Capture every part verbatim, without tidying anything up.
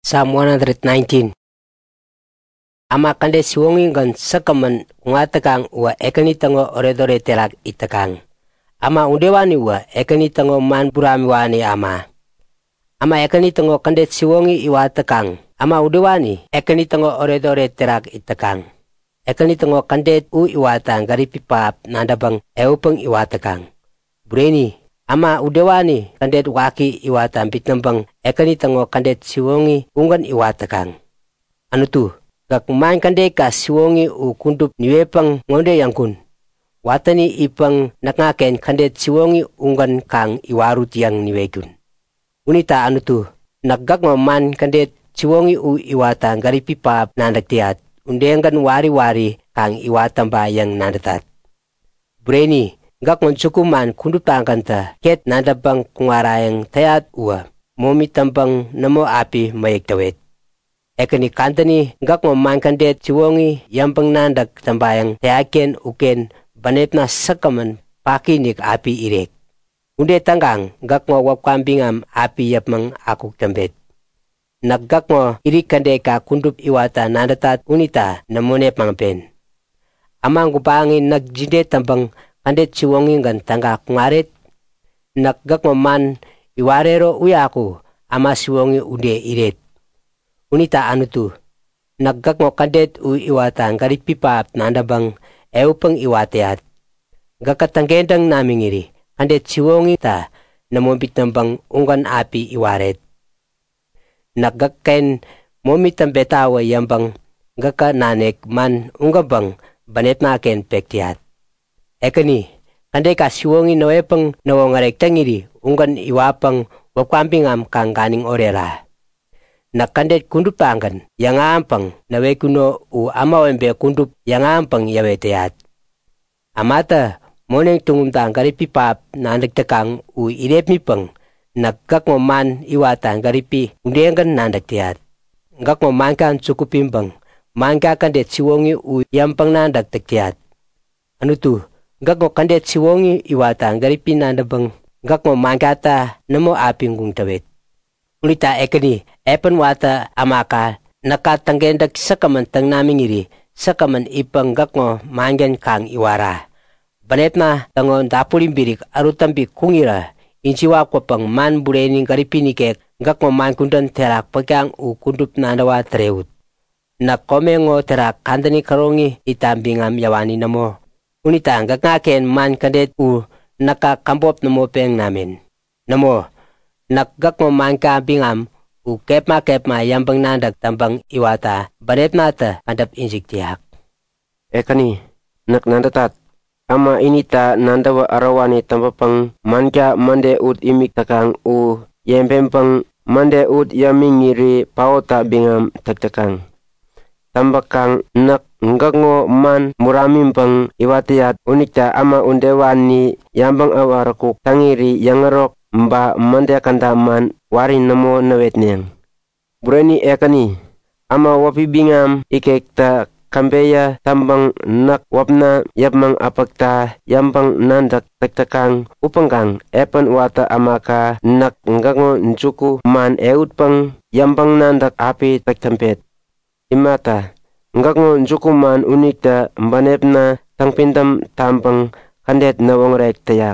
Psalm one nineteen. Ama kande siwongi gan sakaman ungatakang wa ekani tango oredore telak itakang. Ama undewani wa ekani tango man buramiwani ama. Ama ekani tango kande siwongi iwatakang. Ama undewani ekani tango oredore telak itakang. Ekani tango kande u iwatang garipipap nandabang eupang iwatakang. Bureni. Ama udewani kandet waki iwatan bitnambang ekani tango kandet siwongi ungan iwatakang. Anutu, gak main kande ka siwongi u kundup niwepang ngonde yangkun. Watani ipang nakngaken kandet siwongi ungan kang iwarut yang niwekun. Unita anutu, naggak man kandet siwongi u iwatan garipipap nandaktiat, undengan wari-wari kang iwatan ba yang nandatat. Bureni, gak mencukuman kundup tangkanta ket nandabang kungarayang tayat ua momi tambang namo api mayek tawet. Ekani kantani gak memangkan det ciwongi yambang nandak tambayang tayaken uken banetna sakaman pakinik api irek. Unde tanggang gak mo wapkambingam api yapmang akuk tambet. Naggak mo irikande ka kundup iwata nandatat unita namone pangpen. Amang gupangin nagjinde tambang kandet siwongi gan tangga kungaret, naggak man iwarero uyaku ama siwongi ude iret. Unita anutu, naggak mo kandet u iwatan garipipap nandabang eupang iwateat. Gakatanggendang namingiri, kandet siwongi ta namombit nambang unggan api iwaret. Naggakken momitan betawa yambang gaka nanek man unggabang banet naken pektiat. Ekani, kande ka siwongi nawepang nawangarek tangiri unggan iwapang wapkampingam kang ganing orera. Nakandet kundup tanggan yang ampang nawekuno u amawembe kundup yang ampang yaweteat. Amata moneng tungumtang garipipap nandagtakang u irepmipang naggak man iwatan garipi undengan nandagtiat. Gak mamangkan cukupimbang mangka kandet siwongi u yampang nandagtaktiat. Anutu, gak mo kandet siwongi iwatan garipi nandabang gak mo mangkata namo aping kung tawet. Ulita ekani epan wata amaka nakatanggendak sakaman tang namingiri sakaman ipang gak mo manggan kang iwara. Banetna tangon dapulimbirik arutambi kungira insiwa ko pang man burening garipi nikek gak mo mangkundan terak pagang u kundup nandawa treut. Nakomengo terak kandani karongi itambingam yawani namo. Unita gak ngaken man kandet u nakakambop namo peng namin. Namo, naggak mo mangka bingam u kepma kepma yambang nandag tambang iwata banet nata kandap injik tiak. Ekani, nak nandatat, ama inita nandawa arawani tambapang manka mande ut imik takang u yempempang mande ut yamingiri paota bingam taktakang. Tambakang nak nggango man muramimpang iwatiat unikta ama undewani yambang awarakuk tangiri yangarok mba mandekanda man wari namo nawetneng. Bureni ekani ama wapibingam ikekta kambeya tambang nak wapna yapmang apakta yambang nandak taktakang upangkang epan wata amaka nak nggango njuku man eutpang yambang nandak api taktampet. Imata, ngakngo njukuman unikta mbanepna tangpindam tampang kandet nawangrek tayak.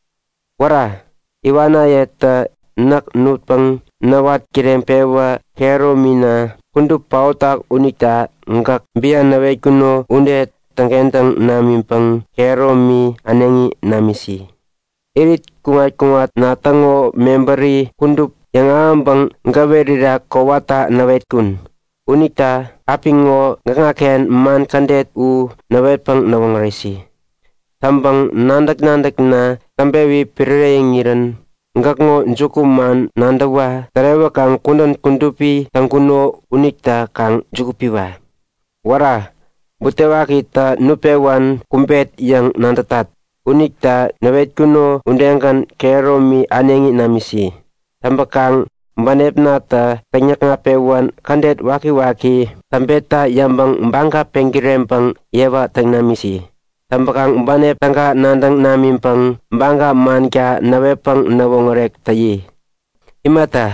Wara, iwana yeta nak nutpang nawat kirempewa kero mina kundup pautak unikta ngak bian nawe kuno undet tangkentang namimpang kero mi anengi namisi. Irit kungat-kungat natango memberi kundup yang ambang ngawerira kowata nawet kun. Unikta apingo ngakaken man kandet u nawepang nawangresi. Tambang nandak-nandak na kambewi pirengiran ngakngo njuku man nandawa tarewa kang kundan kundupi tangkuno unikta kang jukupiwa. Wara, butewa kita nupewan kumpet yang nandatat. Unikta nawet kuno undengan keromi anengi namisi. Tambakang mbanep nata penyak ngapewan kandet waki-waki tampeta yambang mbangka penggirempang yewa tang namisi. Tambakang mbanep tangka nandang namimpang mbangka manka nawepang nawongorek tayi. Imata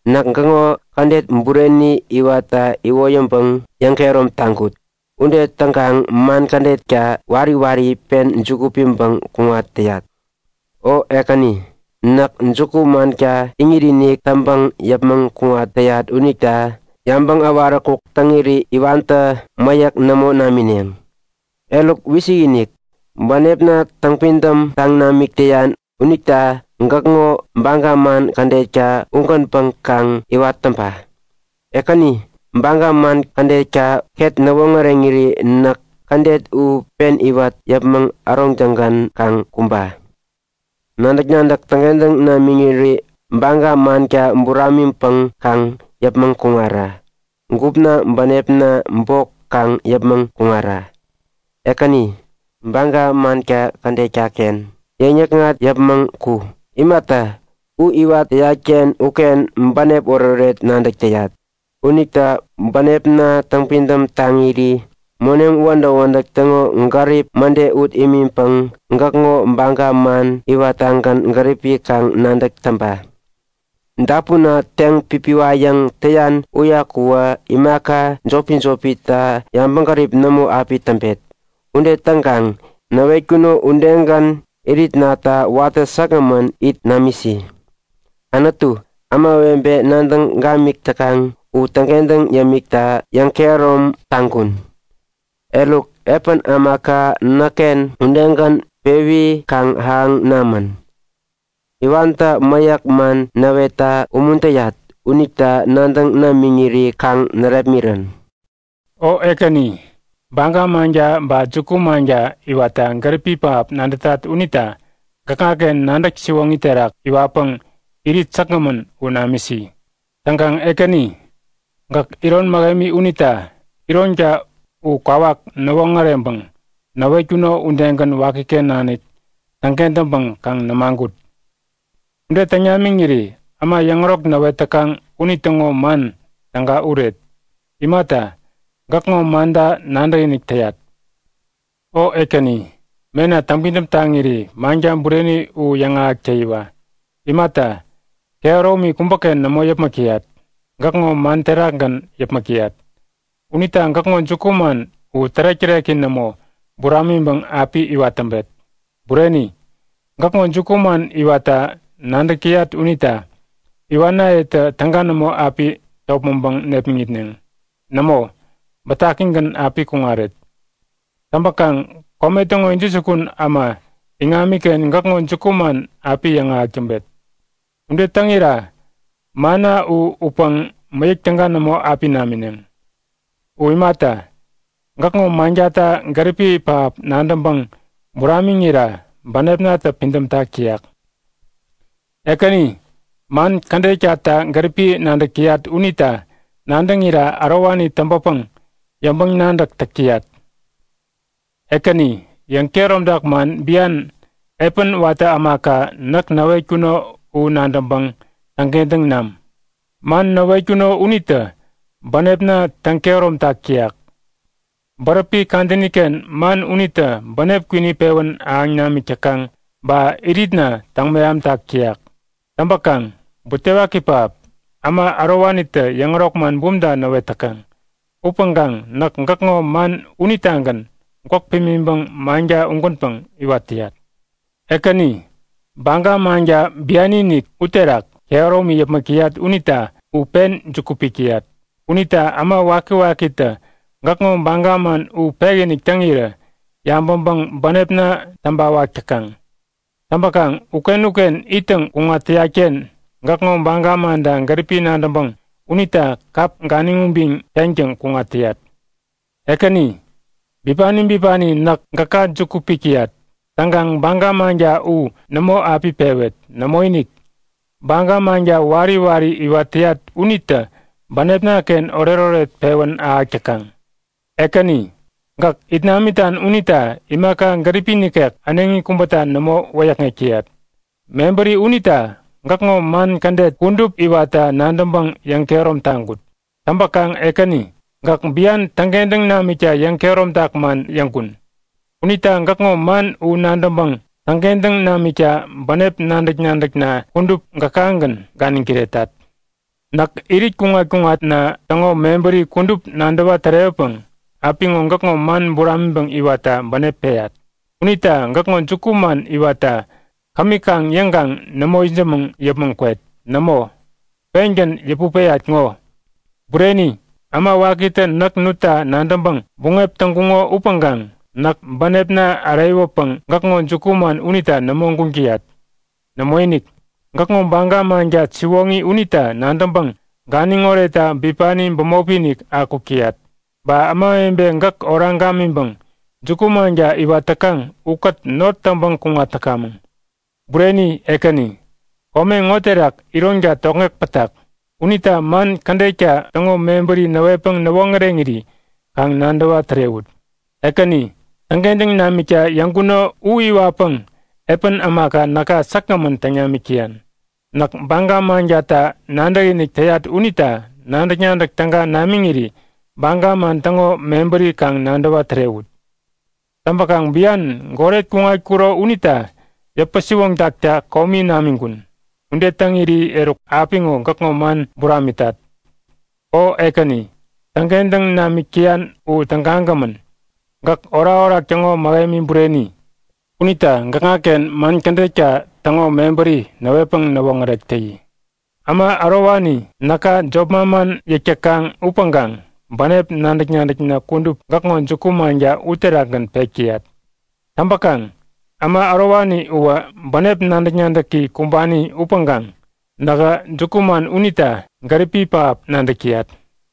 nak ngango kandet mbureni iwata iwoyempeng yang kerom tangkut. Unde tangkang man kandet ka wari-wari pen njukupimpeng kungat teyat. O ekani, nak njuku man ka ingirinik tambang yapmeng kungat teyat unikta, yambang awara kuk tangiri iwanta mayak namo namineng. Elok wisiginik, banepna tangpintam tang namik teyan unikta ngakngo bangga man kandeca ungkan pengkang iwat tempa. Ekani bangga man kandeca ket nawongarengiri nak kandet u pen iwat yapmeng arong janggan kang kumba. Nandak-nandak tangendeng na mingiri bangga man ka mburamim peng kang yapmeng kungara. Ngupna banepna mbok kang yapmeng kungara. Ekani bangga man ka kandeca ken yenyak ngat yapmeng ku. Imata, u iwat yaken uken mbanep ororet nandak teyat. Unikta mbanep na tangpindam tangiri, moneng wanda-wandak tengo ngarip mande ut imimpang ngakngo mbangga man iwatangkan ngaripi kang nandak tamba. Ndapuna teng pipiwayang teyan uyakuwa imaka jopi-jopi ta yang mengkarip nemu api tempet. Unde tangkang, nawek kuno undenggan irit nata wata sagaman it namisi. Anatu, ama wembe nandang gamik takang u tangkendang yamikta yang kerom tangkun. Eluk epan amaka naken undenggan pewi kang hang naman. Iwanta mayak man naweta umuntayat unikta nandang namingiri kang narapmiran. O ekani. Bangga manja ba juku manja iwata ngaripi pap nandatat unita kakaken nandak siwang iterak iwapeng irit sakaman unamisi. Tangkang ekani ngak iron magami unita iron ja u kawak nawongarembang nawekuno undengkan wakiken nanit tangkentambang kang namanggut. Unde tanyamingiri ama yangrok nawetakang unitango man tangga uret. Imata gakngo manda nandainik tayat. O ekani, mena tampindam tangiri manjam bureni u yanga caiwa. Imata, kearomi kumbaken namo yap makiat. Gakngo man terakan yap makiat. Unita gakngo jukuman u terak-terakin namo burami bang api iwatambet. Bureni, gakngo jukuman iwata nandakiat unita. Iwana eta tangga namo api taup membang nepingit neng. Namo, bataking kan api kungaret. Tambakang kometongo injusukun ama ingamiken ngakngon cukuman api yang ajembet. Unde tangira mana u upang mayik tangga namo api namineng. U imata ngakngo manjata ngaripi pap nandambang muramingira banepna ta pindam ta kiyak. Ekani man kande chata ngaripi nandakiat unita nandangira arawani tambapang yambang nandak takiat. Ekani, yang kerom dakman bian epen wata amaka nak nawai kuno u nandambang tangkenteng nam. Man nawai kuno unita, banepna tangkerom takiak. Barapi kandeniken man unita banep kuni pewan ang nami cakang ba iridna tangmayam takiak. Tambakang, butewa kipap, ama arawanita yang rokman bumda nawetakang. Upanggang nak ngakngo man unitangan ngok pimimbang manja ungkunpang iwatiat. Ekani, bangga manja bianinik uterak kearomi yap makiat unita upen jukupikiat. Unita ama waki-wakita ngakngo bangga man upegenik tangira yang bambang banepna tambawa cakang. Tambakang uken-uken iteng ungatiaken ngakngo bangga man dan garipi nandambang unita kap nganingumbing yanjang kungatiat. Ekani, bipani-bipani nak ngaka jukupikiat. Tanggang bangga manja u namo api pewet, namo inik. Bangga manja wari-wari iwatiat unita banepna ken oreroret pewan aakakang. Ekani, ngak itnamitan unita imaka ngaripinikek anengi kumbatan namo wayak ngekiat. Memberi unita ngakngo man kandet kundup iwata nandambang yang kerom tanggut. Tambakang ekani, ngak bian tanggendeng namica yang kerom takman yang kun. Unita ngakngo man u nandambang tanggendeng namica banep nandak-nandak na kundup ngakanggan ganing kiretat. Nak irit kungat-kungat na tango memberi kundup nandawa terepeng, api ngongkak ngoman burambeng iwata banepeyat. Unita ngak ngon cukuman iwata, kami kang yanggang namo injameng yapeng kwet, namo. Pengen yapupeyat ngo. Bureni, ama wakita nak nuta nandambang bungep tangkungo upanggang, nak banep na araywapeng ngak ngon cukuman unita namo ngkungkiyat. Namo inik. Ngak ngong bangga manja siwongi unita nandambang ganing oreta bipani bamopinik aku kiat. Ba ama embe ngak orang gamimbang juku manja iwatakang ukat not tambang kungatakam. Bureni ekani. Kome ngoterak irongja tongek petak. Unita man kandeca tango memberi nawepang nawongerengiri kang nandawa terewut. Ekani. Tanggendeng namica yang kuno uiwapang epen amaka naka sakaman tanyamikian. Nak bangga manjata nandagi nik tayat unita nanda nyandak tangga namingiri bangga man tango memberi kang nandawa terewut. Tampak kang bian goret kungai kuro unita yapasiwang takta komi namingun. Unde tangiri eruk apingo kakngo man buramitat. O ekani, tanggendang namikian u tangganggaman. Gak ora-ora tango magami bureni. Unita ngakaken man kandeca tango memberi nawepang nawangarektei. Ama arawani naka jobmaman yakakang upanggang banep nandak-nandak na kundup gakngon cukumanja uteragan pekiat. Tampakang ama arawani uwa banep nandak-nandaki kumbani upanggang naga jukuman unita garipi paap nandakiat.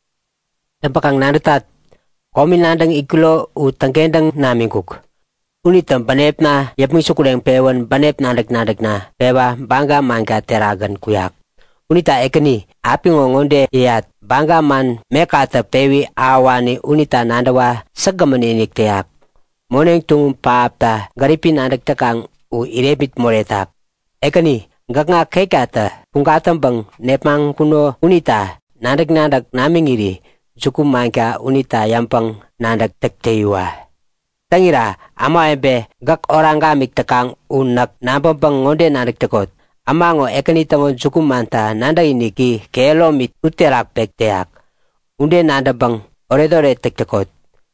Tampakang nandatat komi nandang ikulo u tanggendang namingkuk. Unitam banep na yapmi sukuleng pewan banep nandak-nandak na pewa bangga mangka teragan kuyak. Unita ekani api ngongonde iyat bangga man mekata pewi awani unita nandawa sagaman inik teak. Moneng tung paapta garipi nandak takang u irebit moretak. Ekani ngak nga kekata pungkatam bang nepang kuno unita nandak-nandak namingiri jukum mangka unita yampang nandak tekteiwa. Tangira ama ebe gak orang gamik takang unak nababang ngonde nandak takot. Ama ngo ekani tango jukum manta nanda iniki kelo mit uterak pekteak. Unde nanda bang oredore tek takot.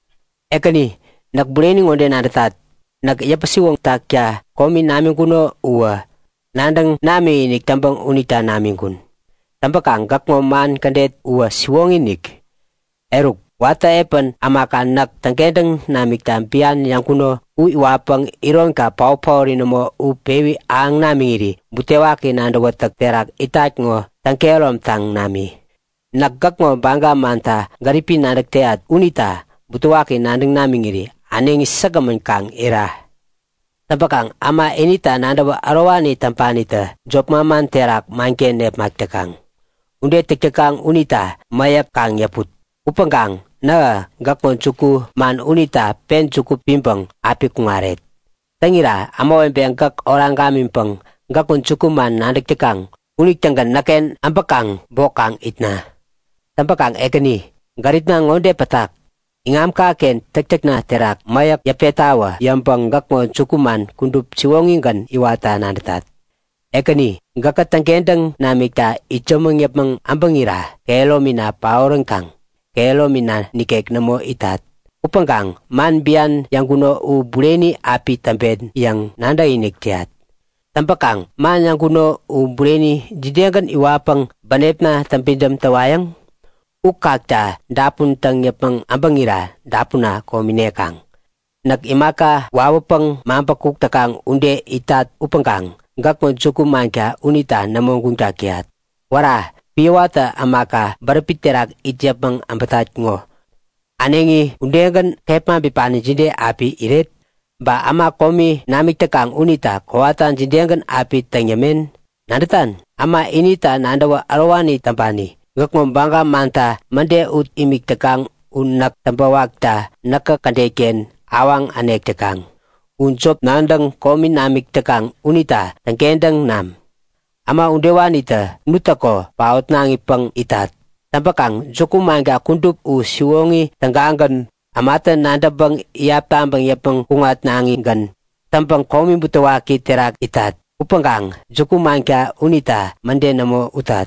Ekani nak buleni ngonde nanda tat. Nak yapasiwang takya komi namin kuno uwa. Nandang nami inik tambang unita namin kun. Tampakang gak ngoman kandet uwa siwong inik. Eruk. Wata epan amakan nak tangkedeng namik tampian yang kuno uiwapang iron ka pau-pau rinamo upewi ang namingiri butewaki nanda watak terak itak ngo tangkelom tang nami. Naggak ngo bangga manta garipi nandak teat unita butewaki nandang namingiri aneng sagaman kang ira. Tampakang ama inita nanda wa arawani tampanita job maman terak mangke nep magtakang. Unde tektakang unita mayak kang yaput. Upanggang na gakon cuku man unita pen cuku pimpang api kungaret. Tangira amawen beng gak orang kamimpang gakon cuku man nandak tekang unik tanggan naken ampakang bokang itna. Tampakang ekani garit na ngonde patak. Ingam kaken tek-tek na terak mayak yapetawa yampang gakon cuku man kundup siwongingan iwata nandatat. Ekani gakat tangkendang namikta icomang yapang ambangira kelo mina paorengkang. Kelo mina nikek namo itat. Upanggang man bian yang kuno u buleni api tampen yang nanda inik tiat. Tampakang man yang kuno u buleni jidengan iwapang banep na tampindam tawayang. Ukakta dapun tang yapang ambangira dapuna kominekang. Nag imaka wawapang mampakuk takang unde itat upanggang. Gakon cukup mangka unita namong kuntakiat. Wara. Piwata amaka barapiterak ijapang ambatat ngo. Anengi undengan kepa bipani jinde api iret. Ba ama komi namik takang unita kawatan jindengan api tangyamen. Nandatan ama inita nandawa arawani tampani. Ngakmong bangga manta mande ut imik takang unak tampawakta nakakandeken awang anek takang. Unsop nandang komi namik takang unita tangkendang nam. Ama undewanita nutako paut nangi pang itat. Tampakang jukumanga kundup u siwongi tanggangan amata nanda bang iap tambang yapang kungat nangi gan. Tampang komi butawaki terak itat. Upanggang jukumanga unita mande namo utat.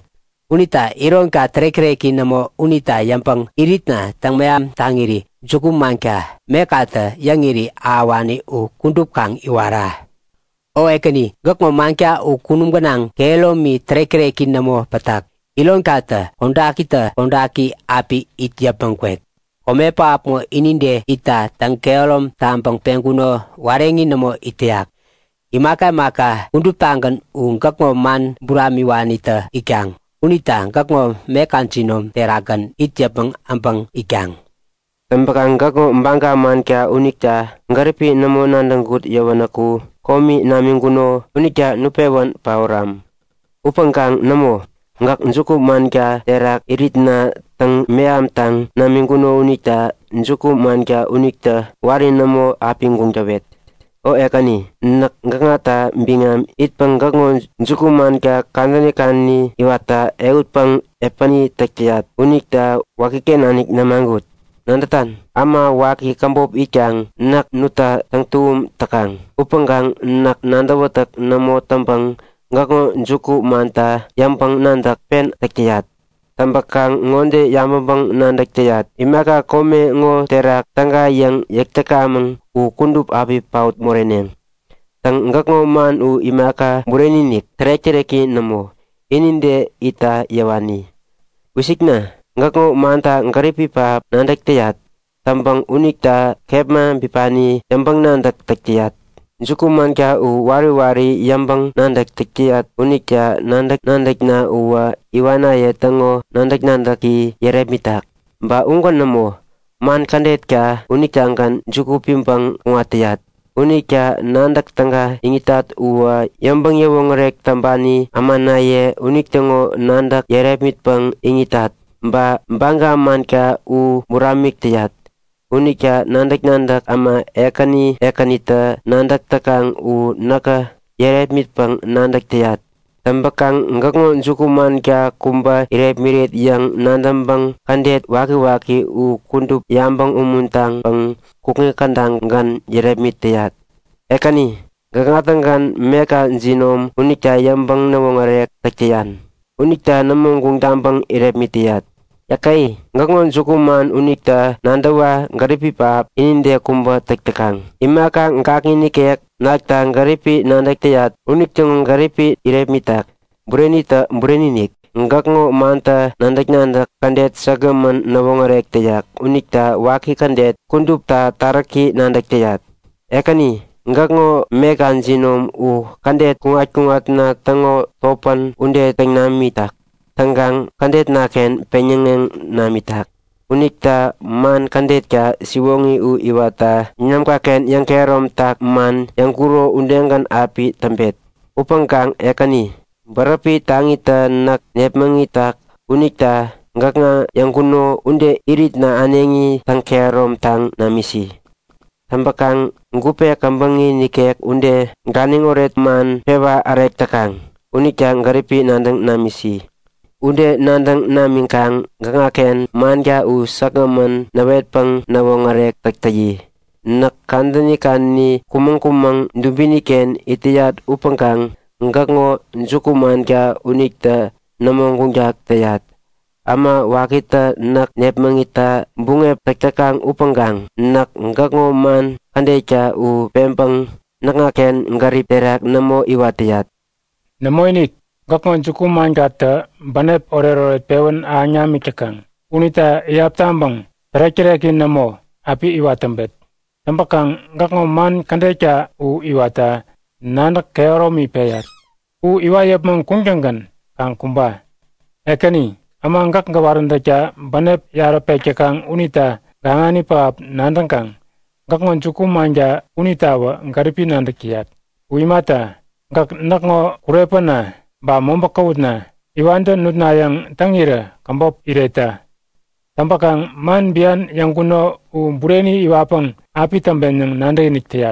Unita iron ka trek-treki namo unita yampang iritna tang mayam tangiri juku mangka mekata yang iri awani u kundup kang iwara. O ekani gakmo mangka u kunum ganang kelo mi trek-treki namo patak. Ilon kata ondaki ta ondaki api ityapang kwek. Ome paap mo ininde ita tang kelom tampang pengkuno warengi namo itiak. Imaka maka kundup tangan u gakmo man burami wanita ikang. Unita gakmo mekanchinom teragan ityapang ampang ikang. Tambakang gakmo mbangka man kya unikta ngaripi namo nandanggut yawanaku komi namingguno unikya nupewan pauram. Upangkang namo ngak njuku man kya terak iritna tang meam tang namingguno unikta njuku man kya unikta wari namo apinggung jawet. O ekani nak ngangata bingam itpang gakmo njuku man kya kandani kani iwata eutpang epani taktiat unikta wakiken anik namanggut. Nandatan ama waki kambop ikang nak nuta tangtum takang. Upanggang nak nandawatak namo tampang ngakmo njuku manta yampang nandak pen taktiat. Tambakang ngonde yamabang nandak tiat. Imaka kome ngo terak tangga yang yaktakamang u kundup api paut moreneng. Tang ngakmo man u imaka bureninik trek-treki namo. Ininde ita yawani. Wisikna ngakmo manta ngaripi pap nandak tiat. Tambang unikta kepma bipani yampang nandak taktiat. Njuku man kya u wari-wari yambang nandak taktiat unikya nandak-nandak na uwa iwana ya tango nandak-nandaki yeremitak. Ba ungkan namo man kandet kya unikya angkan njuku pimpang ngatiat. Unikya nandak tangga ingitat uwa yambang yawongrek tambani amana ye unik tango nandak yeremit pang ingitat. Ba bangga man kya u muramik tiat. Unikya nandak-nandak ama ekani ekanita nandak takang u naka yeret mitpang nandak tiat. Tambakang ngakmo njukuman kya kumba irep miret yang nandambang kandet waki-waki u kundup yambang umuntang pang kuknge kandang gan yerep mit tiat. Ekani gagatanggan meka zinom unikya yambang nawongarek taktian. Unikya namonggung tambang irep mit tiat. Yakai ngakngon sukuman unikta nandawa ngaripi pap ininde kumba tektekang. Imaka ngkaki nikek nakta ngaripi nandak teyat unik teng ngaripi irep mitak. Burenita bureninik ngakngo manta nandak nandak kandet sagaman nawongarek teyak unikta waki kandet kundupta taraki nandak teyat. Ekani ngakngo mekan zinom u kandet kungat-kungat na tango topan unde tengnamitak. Tanggang kandet naken penyengeng namitak. Unikta man kandet ka siwongi u iwata nyamkaken yang kerom tak man yang kuro undengan api tembet. Upangkang ekani barapi tangita nak nepmengitak unikta ngaknga yang kuno unde irit na anengi tang kerom tang namisi. Tambakang ngupe kambangi nikek unde ganing oret man pewa arek takang. Unikya ngaripi nandang namisi. Unde nandang namingkang gangaken manja u sagaman nawet pang nawongarek taktayi. Nak kandani kanni kumang-kumang dubiniken itiyat upangkang ngakngo njuku manja unikta namongungjak tayat. Ama wakita nak nepmangita bungep taktakang upangkang nak ngakngo man kandeca u pempang nakaken ngarip terak namo iwatiyat. Namo init. Gakngon cukuman kata banep orero pewan anyami cekang. Unita iap tambang trek-trekin namo api iwatambet. Tampakang gakngon man kandeca u iwata nanak keoromi peyat. U iwayap mang kungjangan kang kumba. Ekani amang gak ngawarandaca banep yara pecekang unita gangani paap nandangkang. Gakngon cukuman ja unita wa ngaripi nandakiat. Uimata gak nakngo kurepana ba mombakawut na iwanda nut na yang tangira kambop ireta. Tampakang man bian yang kuno u bureni iwapang api tamben yang nanda iniktiat.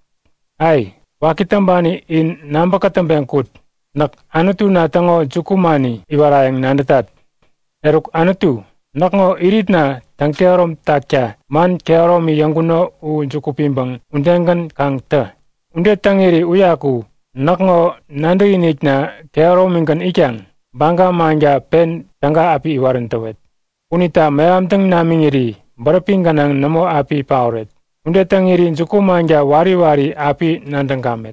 Ay, wakitambani in nambaka tamben kut nak anutu na tango jukumani iwara yang nandatat. Eruk anutu nakngo irit na tang kearom tatya man kearomi yang kuno u jukupimbang undengan kang ta. Unde tangiri uyaku nakngo nanda inik na kearo mingkan ikyang bangga manja pen tangga api iwaran tawet. Unita mayam tang namingiri baraping kanang namo api pauret. Unde tangiri juku manja wari-wari api nandang kamet.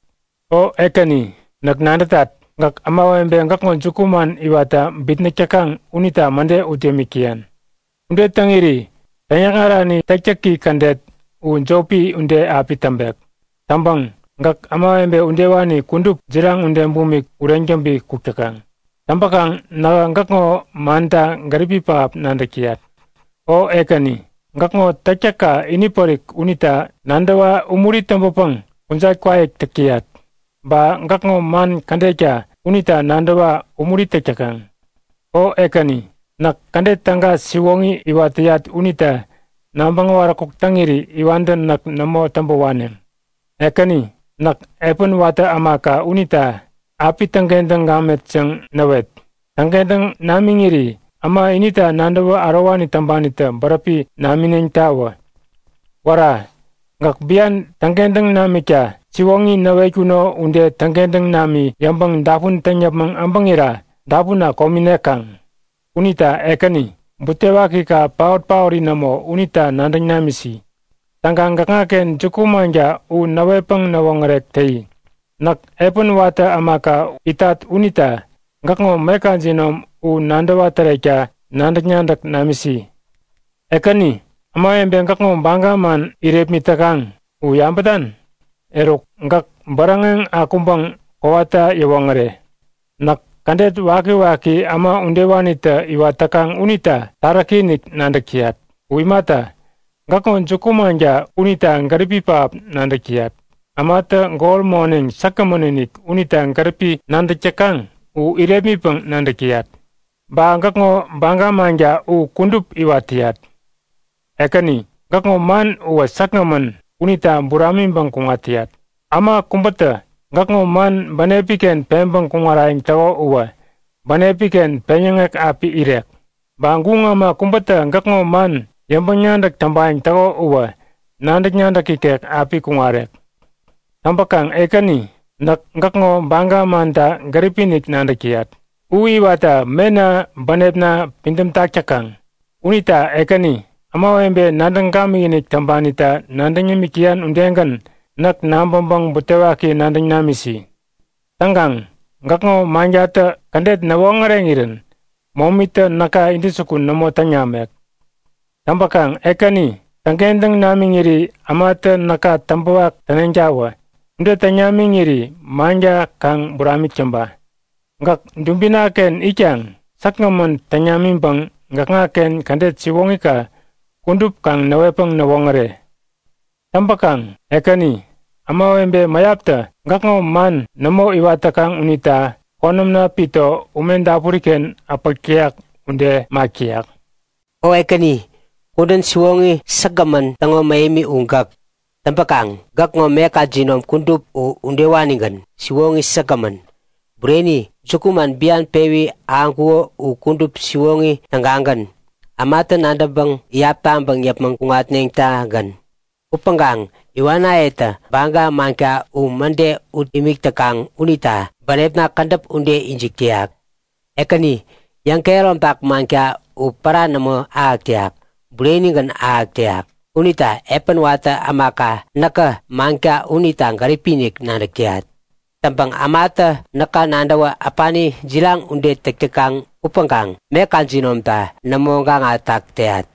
O ekani nagnandatat ngak amawembe ngak ngon jukuman iwata bitne cakang unita mande utemikian. Unde tangiri tanyakarani takcaki kandet un jopi unde api tambek. Tambang ngak amawembe unde wani kundup jirang unde bumik urenjambi kukcakang. Tampakang na ngak ngo manta garipi paap nandakiat. O ekani ngak ngo takcaka ini porik unita nandawa umuri tambopang unjat kwaek takiat. Ba ngak ngo man kandeja unita nandawa umuri takcakang. O ekani nak kandet tangga siwongi iwatiyat unita nambang warakok tangiri iwandan nak namo tambawanen. Ekani nak epon wata amaka unita api tanggendang gamet ceng nawet. Tanggendang namingiri ama inita nandawa arawani tambanita barapi naminen tawa. Wara ngak bian tanggendang namika siwongi nawekuno unde tanggendang nami yambang dapun tanyapang ambangira dapuna kominekang. Unita ekani butewaki ka paut-pauri namo unita nandang namisi. Tanggang ngaken jukumanja u nawepang nawangrek tei. Nak epon wata amaka itat unita ngakngo meka jinom u nandawa tereka nandak nyandak namisi. Ekani amayembe ngakngo bangga man irep mitakang u yambatan. Erok ngak barangeng akumbang kawata yawangre. Nak kandet waki-waki ama undewanita iwatakang unita tarakinik nandakiat. Uimata ngakon jukumanja unita ngaripi paap nandakiat. Amata ngol morning sakamonenik unita ngaripi nandakakang u iremi pang nandakiat. Ba ngakngo bangga manja u kundup iwatiat. Ekani ngakngo man uwa saknaman unita buramin bang kungatiat. Ama kumbata ngakngo man banepiken pembang kungaraing tawa uwa. Banepiken penyengek api irek. Banggunga ma kumbata ngakngo man yambang nyandak tambaing tawa uwa. Nandak nyandak ikek api kungarek. Tampakang ekani nak ngakngo bangga manta garipinik nandakiat. Ui wata mena banepna pintam takcakang. Unita ekani amawembe nandang kami inik tambanita nandang yamikian undengan nak nambambang butewaki nandang namisi. Tanggang ngakngo manjata kandet nawangarengiren momita naka indisukun namo tanyamek. Tampakang ekani tangkendang namingiri amata naka tambawak tanenjawa. Nda tanyamingiri manja kang buramit camba. Ngak dumbinaken ikyang sakngaman tanyamimbang ngak ngaken kandet siwongika kundup kang nawepang nawangare. Tampakang ekani amawembe mayapta ngak ngaw man namo iwata kang unita konam na pito umendapuriken apagkiyak unde makiyak. O ekani kudan siwongi sagaman tango mayemi unggak. Tampakang gak ngo meka jinom kundup u undewaningan siwongi sagaman. Bureni jukuman bian pewi angkuo u kundup siwongi tanggangan. Amata nandabang iyapambang yapmang kungatneng tagan. Upanggang iwana eta bangga mangka u mande ut imiktakang unita banep na kandap unde injiktiak. Ekani yang kerom tak mangka u para namo aaktiak. Bureni gan aaktiak. Unita epan wata amaka naka mangka unita ngaripinik nandakiat. Tampang amata naka nandawa apani jilang unde tektekang upangkang mekan jinomta namonga ngatak teat.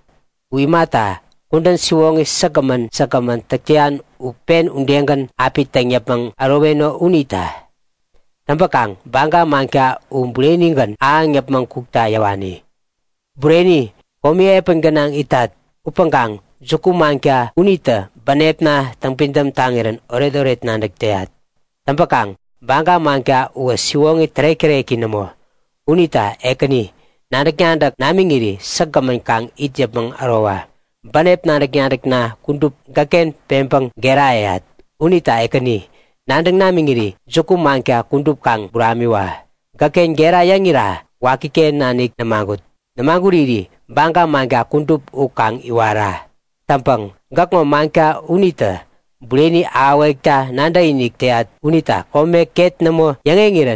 Uimata kundan siwongi sagaman sagaman tektian upen undengan api tangyapang aroweno unita. Tampakang bangga mangka umbuleningan aangyapang kukta yawani. Bureni komi epan ganang itat upangkang jukumangka unita banepna tangpindam tangiran oret-oret nandagteat. Tampakang bangga mangka uwa siwongi trek-reki namo. Unita ekani nandagyandag namingiri sagaman kang ityapang arawa. Banep nandagyandag na kundup gaken pempang gerayat. Unita ekani nandang namingiri jukumangka kundup kang buramiwa. Gaken gerayangira wakiken nanik namagut. Namaguriri bangga mangka kundup ukang iwara. Tampang gakmo mangka unita bureni awekta nanda inik teat unita kome ket namo yangengiran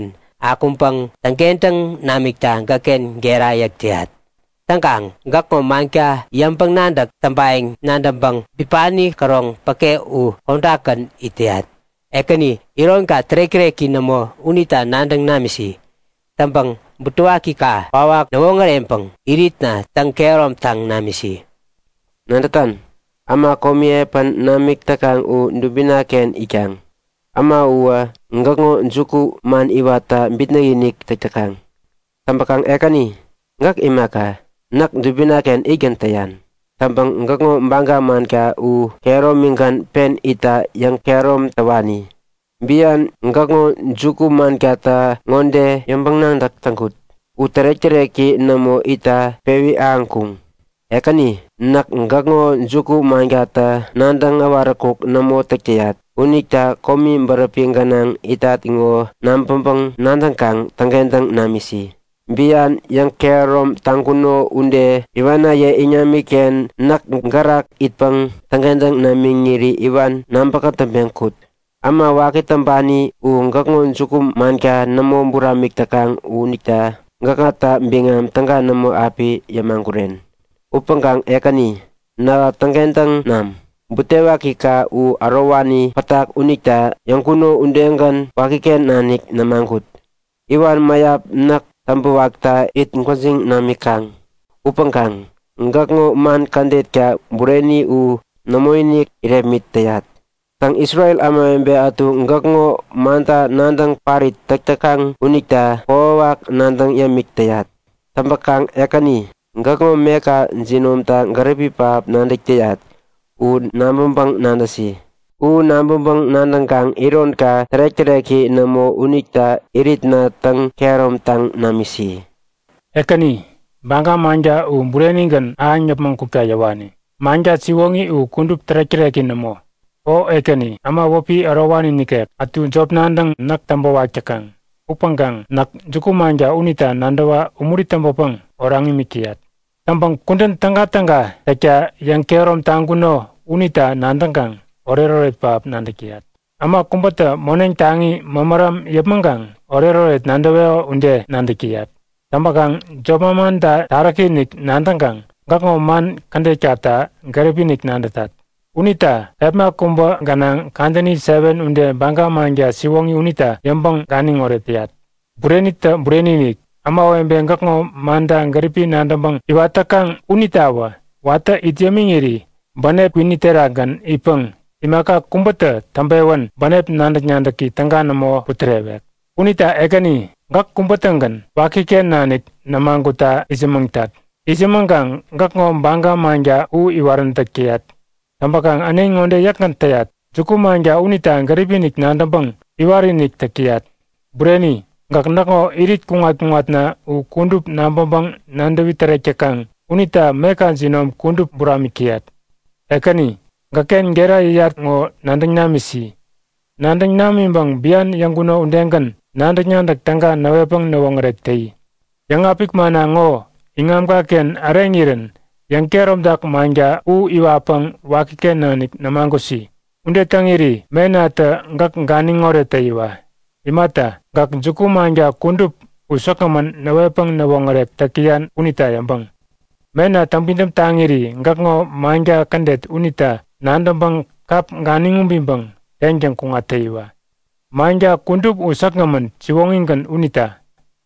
akumpang tangkentang namikta gaken gerayak tiat. Tangkang gak mo mangka yampang nandak tambaing nandambang pipani karong pake u kondakan itiat. Ekani iron ka trek-treki namo unita nandang namisi. Tambang butuaki ka pawak nawongar empang irit na tang kerom tang namisi. Nandatan, ama komie pan namik takang u ndubinaken ikang. Ama uwa ngak ngo njuku man iwata bitnaginik taktakang. Tambakang ekani, ngak imaka. Nak dubinaken igan tayan. Tambang ngak ngo bangga man ka u kerom mingkan pen ita yang kerom tawani. Bian ngak ngo juku man kata ngonde yang bang nang dak tangkut. U terek-tereki namo ita pewi angkung. Ekani nak ngak ngo juku man kata nandang awarakuk namo tekjayat. Unikta komi berpingganang ita tingo nampempeng nandang kang tanggentang namisi. Bian yang kerom tangkuno unde iwana ye inyamiken nak garak itpang tanggentang namingiri iwan nampaka tambengkut. Ama wakit tambani u ngak ngon cukum manka namo buramik takang unikta ngakata bingam tangga namo api yamangkuren. Upangkang ekani na tanggentang nam. Butewa kika u arawani patak unikta yang kuno undengkan wakiken nanik namangkut. Iwan mayap nak tampu wakta it ngkonsing namikang. Upangkang, ngak ngo man kandet ka bureni u namoinik iremit tayat. Tang Israel amembe atu ngak ngo manta nandang parit taktakang unikta kowak nandang yamik tayat. Tambakang ekani, ngak ngo meka zinom ta ngarepi pap nandik tayat. U nambang nandasi. U nambang nandang kang iron ka terek-tereki namo unikta irit na tang kerom tang namisi. Ekani, bangga manja u bureningan anyap mangkuka yawani. Manja siwongi u kundup terek-tereki namo. O ekani, ama wopi arawani nikek atu job nandang nak tambawa cakang. Upanggang nak juku manja unita nandawa umuri tambapang orang imikiat. Tambang kundan tangga-tangga takia yang kerom tangguno unita nandangkang oreroret pap nandakiat. Ama kumbata moneng tangi mamaram yapmangkang oreroret nandaweo unde nandakiat. Tambakang jobamanda tarakinik nandangkang gakngo man kandekata garipinik nandatat. Unita epma kumba ganang kandani seven unde bangga manja siwongi unita yambang ganing oretiat. Burenita bureninik ama wembe gakngo manda garipi nandambang iwatakang unitawa wata ityamingiri banep winiteragan ipang imaka kumbata tambewan banep nandak nyandaki tangga namo putrewek. Unita egani gak kumbatangan wakiken nanik namangkuta isimangtat. Isimangkang gak ngo bangga manja u iwaran takiat. Tambakang aneng ngonde yakan tayat. Juku manja unita garipinik nandambang iwarinik takiat. Bureni gak nako irit kungat-kungat na u kundup nambambang nandawiterekekang unita meka zinom kundup buramikiat. Ekani, gaken gera iyat ngo nandang namisi. Nandang namimbang bian yang kuno undengkan nandang nyandak tangga nawepang nawangret tei. Yang apik mana ngo ingam kaken arengiren yang kerom dak manja u iwapang wakiken nanik namanggosi. Unde tangiri menata ngak ganing ngore teiwa. Imata gak juku manja kundup usakaman nawepang nawangret takian unita yambang. Mena tampindam tangiri ngak ngo manja kandet unita nandambang kap ganing umbimbang tenjang kungateiwa. Manja kundup usakaman ciwongingan unita.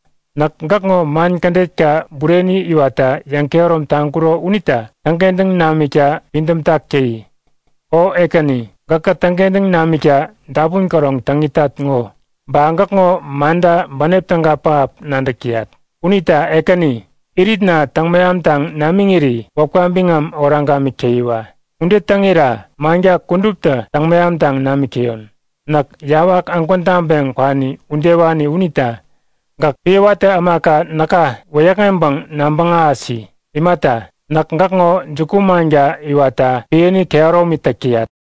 Nak ngak ngo man kandet ka bureni iwata yang kerom tangkuro unita tangkendeng namika pindam tak cei. O ekani gaka tangkendeng namika dapun karong tangitat ngo. Bangak ngo manda banep tangga pap nandakiat. Unita ekani irit na tangmayam tang namingiri wakwambingam orang kami keiwa. Unde tangira manja kundupta tangmayam tang namikeyon. Nak yawak angkon tambeng kwani undewani unita. Gak pewata amaka naka wayakambang nambanga asi. Imata nak ngak ngo juku manja iwata pieni kero mitakiat.